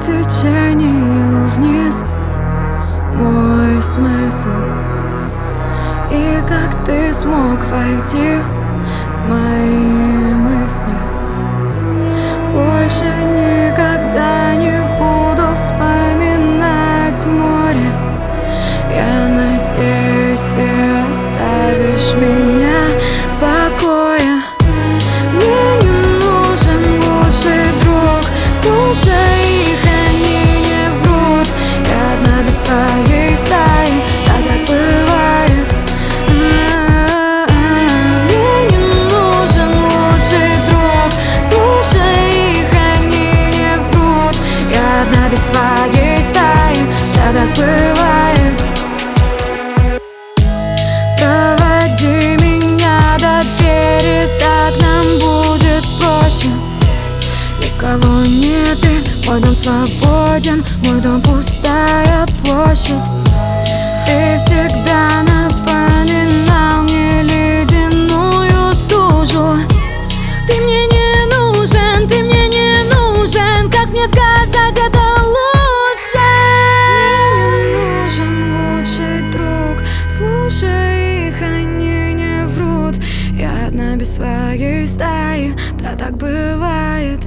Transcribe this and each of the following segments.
течению вниз мой смысл. И как ты смог войти в мои мысли? Больше никогда не буду вспоминать море. Я надеюсь, ты оставишь меня в покое. Мне не нужен лучший друг, слушай их, они не врут. Я одна без своей стаи, да так бывает. Мне не нужен лучший друг, слушай их, они не врут. Я одна без своей стаи, да так бывает. Проводи меня до двери, так нам будет проще. Никого нет, и мой дом свободен, мой дом пустая площадь. Ты всегда напоминал мне ледяную стужу. Ты мне не нужен, ты мне не нужен, как мне сказать это лучше? Мне не нужен лучший друг, слушай их, они не врут. Я одна без своей стаи, да так бывает.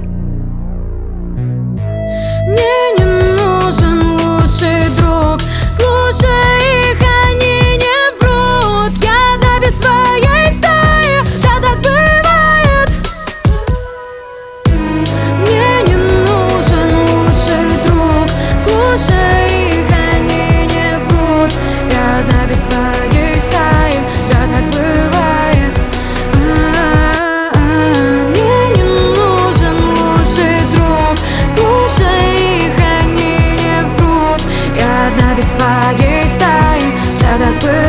Мне не нужен лучший друг, слушай их, они не врут. Я одна без своей стаи, да так бывает. Мне не нужен лучший друг, слушай их, они не врут. Я одна без своей стаи, да так бывает. Мне не нужен лучший друг, слушай их, они не врут. Я одна без своей стаи, да так бывает.